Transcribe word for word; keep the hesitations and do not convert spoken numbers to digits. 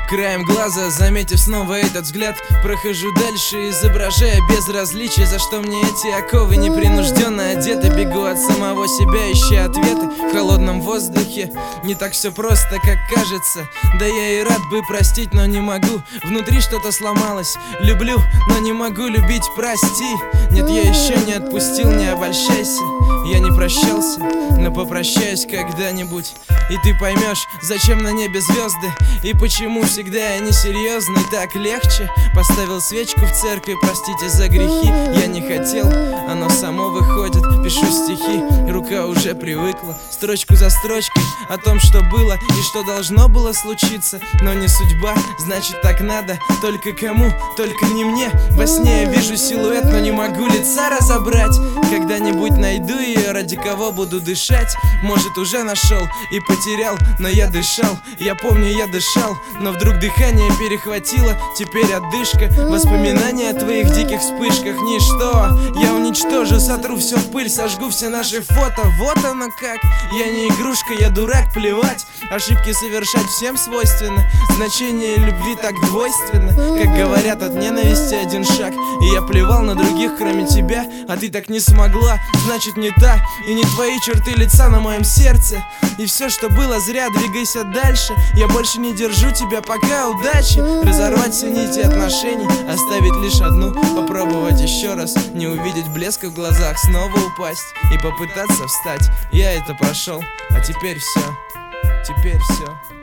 Краем глаза, заметив снова этот взгляд, прохожу дальше, изображая безразличие. За что мне эти оковы непринужденно одеты? Бегу от самого себя, ища ответы в холодном воздухе. Не так все просто, как кажется. Да я и рад бы простить, но не могу. Внутри что-то сломалось. Люблю, но не могу любить, прости. Нет, я еще не отпустил, не обольщайся. Я не прощался, но попрощаюсь когда-нибудь. И ты поймешь, зачем на небе звезды, и почему всегда я несерьезный. Так легче. Поставил свечку в церкви, простите за грехи. Я не хотел, оно само выходит. Пишу стихи, рука уже привыкла. Строчку за строчкой о том, что было и что должно было случиться. Но не судьба, значит так надо. Только кому, только не мне. Во сне я вижу силуэт, но не могу лица разобрать. Когда-нибудь найду ее, ради кого буду дышать. Может, уже нашел и потерял, но я дышал. Я помню, я дышал, но вдруг дыхание перехватило. Теперь отдышка, воспоминания о твоих диких вспышках. Ничто, я уничтожу, сотру все в пыль, сожгу все наши фото. Вот оно как. Я не игрушка, я дурак, плевать. Ошибки совершать всем свойственно. Значение любви так двойственно. Как говорят, от ненависти один шаг. И я плевал на других, кроме тебя, а ты так не смогла. Значит, не та и не твои черты лица на моем сердце. И все, что было зря, двигайся дальше. Я больше не держу тебя, пока, удачи. Разорвать все нити отношений, оставить лишь одну. Попробовать еще раз, не увидеть блеска в глазах, снова упасть и попытаться встать. Я это прошел, а теперь все, теперь все.